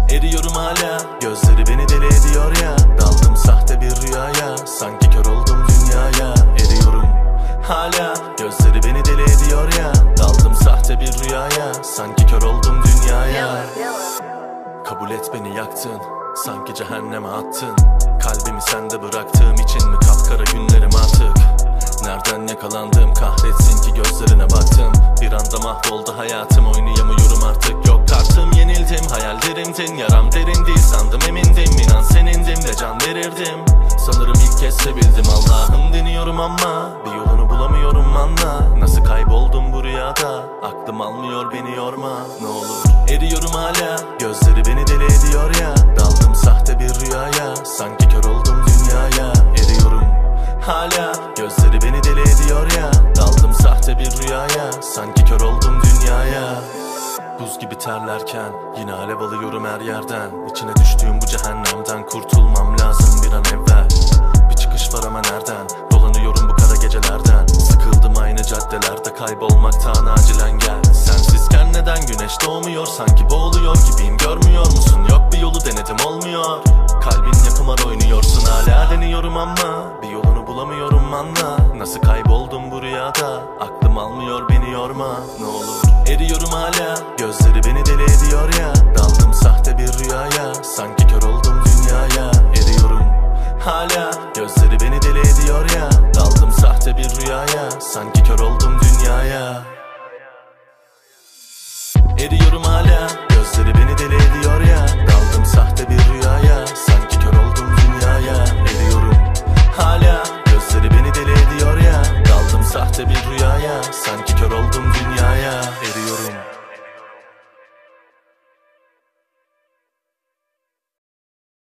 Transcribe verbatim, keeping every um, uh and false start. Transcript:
Eriyorum hala, gözleri beni deli ediyor ya. Daldım sahte bir rüyaya, sanki kör oldum dünyaya. Eriyorum hala, gözleri beni deli ediyor ya. Daldım sahte bir rüyaya, sanki kör oldum dünyaya. Kabul et, beni yaktın, sanki cehenneme attın. Kalbimi sende bıraktığım için mi kapkara günlerim artık? Nereden yakalandım, kahretsin ki gözlerine baktım. Bir anda mahvoldu hayatım, oynayamıyorum artık. Yok kartım, yenildim, hayallerimdin. Yaram derin değil sandım, emindim. İnan senindim de can verirdim. Sanırım ilk kez sevildim, Allah'ım deniyorum ama bir yolunu bulamıyorum, anla. Nasıl kayboldum bu rüyada, aklım almıyor, beni yorma ne olur. Eriyorum hala, gözleri beni deli ediyor ya. Daldım sahte bir rüyaya, sanki kör oldum dünyaya. Eriyorum hala, gözleri beni deli ediyor ya. Daldım sahte bir rüyaya, sanki kör oldum dünyaya. Buz gibi terlerken yine alev alıyorum her yerden. İçine düştüğüm bu cehennemden kurtulmam lazım bir an evvel. Bir çıkış var ama nereden? Dolanıyorum bu kara gecelerden. Sıkıldım aynı caddelerde, kaybolmaktan acilen gel. Sensizken neden güneş doğmuyor? Sanki boğuluyor gibiyim, görmüyor musun? Yok bir yolu denedim, olmuyor. Kalbinle kumar oynuyorsun, hala deniyorum ama bir yolunu bulamıyorum, anla. Nasıl kayboldum bu rüyada, aklım almıyor, beni yorma ne olur. Eriyorum hala, gözleri beni deli ediyor ya. Daldım sahte bir rüyaya, sanki kör oldum dünyaya. Eriyorum hala, gözleri beni deli ediyor ya. Daldım sahte bir rüyaya, sanki kör oldum dünyaya. Eriyorum hala,